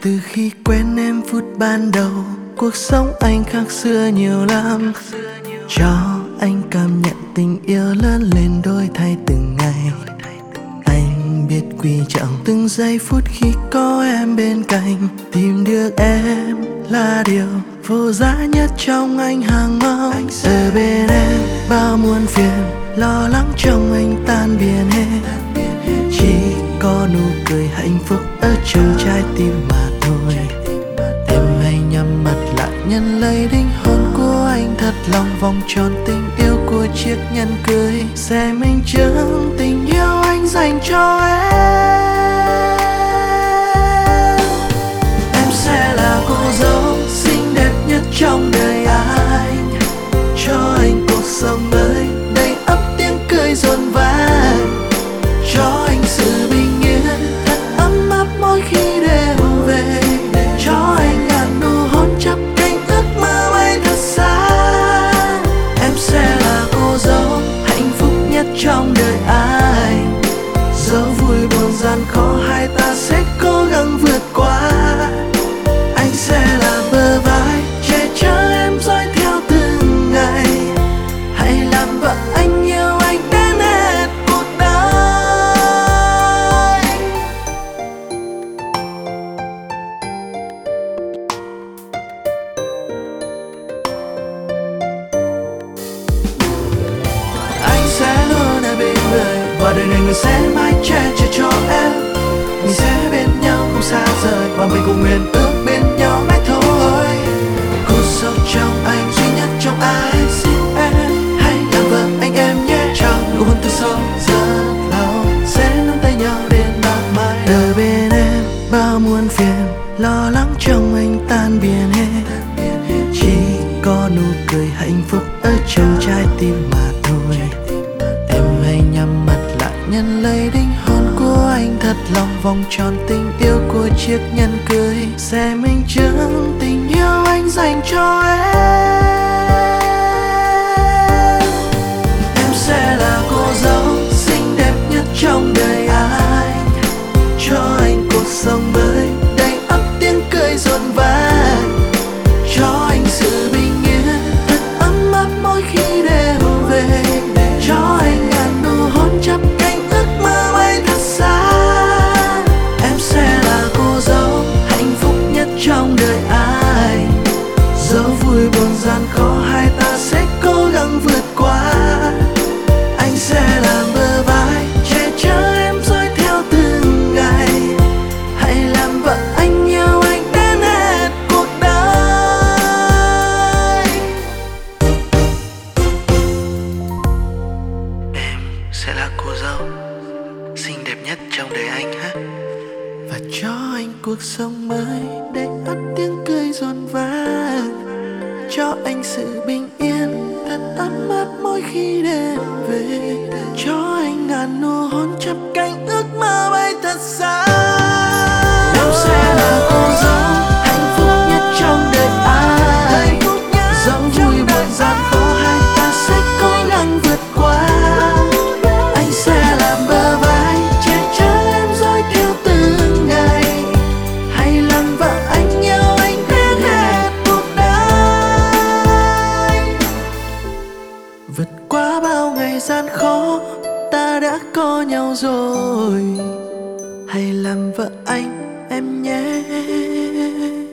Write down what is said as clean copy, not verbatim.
Từ khi quen em phút ban đầu, cuộc sống anh khác xưa nhiều lắm. Cho anh cảm nhận tình yêu lớn lên đổi thay từng ngày. Anh biết quý trọng từng giây phút khi có em bên cạnh. Tìm được em là điều vô giá nhất trong anh hàng mong. Ở bên em bao muôn phiền, lo lắng trong anh tan biến hết. Chỉ có nụ cười hạnh phúc ở trong trái tim mà thôi. Em hãy nhắm mắt lại nhận lấy linh hồn của anh thật lòng. Vòng tròn tình yêu của chiếc nhẫn cưới sẽ minh chứng tình yêu anh dành cho em. Em sẽ là cô dâu xinh đẹp nhất trong đời anh, cho anh cuộc sống mới đầy ắp tiếng cười rộn vang, cho anh sự bình yên thật ấm áp mỗi khi đêm về, cho anh ngàn nụ hôn chắp cánh ước mơ bay thật xa. Em sẽ là cô dâu hạnh phúc nhất trong đời anh, dẫu vui buồn gian khó hai ta sẽ cố gắng vượt qua. Anh sẽ là bờ vai che chở em dõi theo từng ngày, hãy làm vợ anh yêu anh đến hết cuộc đời. Anh sẽ luôn ở bên người, và đời này người sẽ mãi che chở cho em. Mình sẽ bên nhau không xa rời, và mình cùng nguyện ước bên nhau mãi thôi. Cô dâu trong anh duy nhất trong anh, xin em hãy làm vợ anh em nhé. Trong nụ hôn từ sâu rất lâu sẽ nắm tay nhau đến mãi mãi. Ở bên em bao muôn phiền, lo lắng trong anh tan biến hết. Chỉ có nụ cười hạnh phúc ở trong trái tim mà thôi. Em hãy nhắm mắt lại nhận lấy linh hồn của anh thật lòng. Vòng tròn tình yêu của chiếc nhẫn cưới sẽ minh chứng tình yêu anh dành cho em. Em sẽ là cô dâu xinh đẹp nhất trong đời anh, cho anh cuộc sống mới đầy ắp tiếng cười rộn vang, cho anh sự bình yên thật ấm áp mỗi khi đêm về, cho anh ngàn nụ hôn chắp cánh ước mơ bay thật xa. Em sẽ là cô dâu hạnh phúc nhất trong đời anh, dẫu vui buồn gian khó hai ta sẽ cố gắng vượt qua. Anh sẽ làm bờ vai che chở em dõi theo từng ngày, hãy làm vợ anh yêu anh đến hết cuộc đời. Em sẽ là cô dâu xinh đẹp nhất trong đời anh ha, và cho anh cuộc sống mới đầy ắp tiếng cười rộn vang, cho anh sự bình yên thật ấm áp mỗi khi đêm về, cho anh ngàn nụ hôn chắp cánh ước mơ bay thật xa. Em sẽ là cô dâu hạnh phúc nhất trong đời anh, dẫu vui buồn gian khó hai ta sẽ cố gắng vượt qua. Anh sẽ làm bờ vai che chở em dõi theo từng ngày, hãy làm vợ anh yêu anh đến hết cuộc đời. Vượt qua bao ngày gian khó ta đã có nhau rồi, hãy làm vợ anh em nhé.